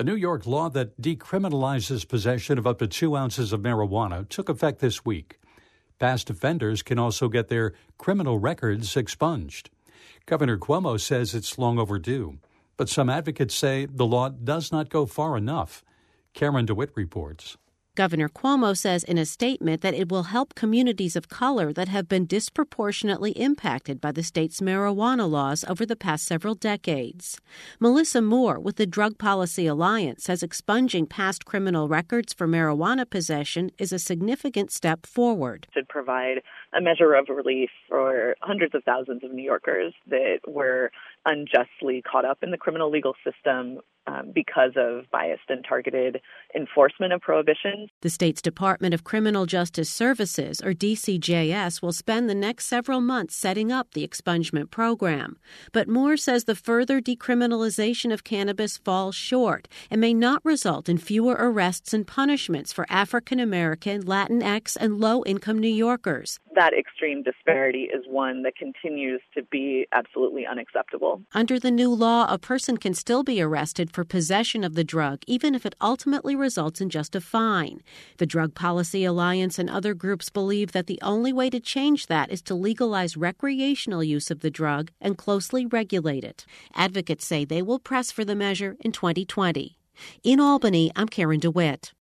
A New York law that decriminalizes possession of up to 2 ounces of marijuana took effect this week. Past offenders can also get their criminal records expunged. Governor Cuomo says it's long overdue, but some advocates say the law does not go far enough. Karen DeWitt reports. Governor Cuomo says in a statement that it will help communities of color that have been disproportionately impacted by the state's marijuana laws over the past several decades. Melissa Moore with the Drug Policy Alliance says expunging past criminal records for marijuana possession is a significant step forward. To provide a measure of relief for hundreds of thousands of New Yorkers that were unjustly caught up in the criminal legal system because of biased and targeted enforcement of prohibitions. The state's Department of Criminal Justice Services, or DCJS, will spend the next several months setting up the expungement program. But Moore says the further decriminalization of cannabis falls short and may not result in fewer arrests and punishments for African American, Latinx, and low-income New Yorkers. That extreme disparity is one that continues to be absolutely unacceptable. Under the new law, a person can still be arrested for possession of the drug, even if it ultimately results in just a fine. The Drug Policy Alliance and other groups believe that the only way to change that is to legalize recreational use of the drug and closely regulate it. Advocates say they will press for the measure in 2020. In Albany, I'm Karen DeWitt.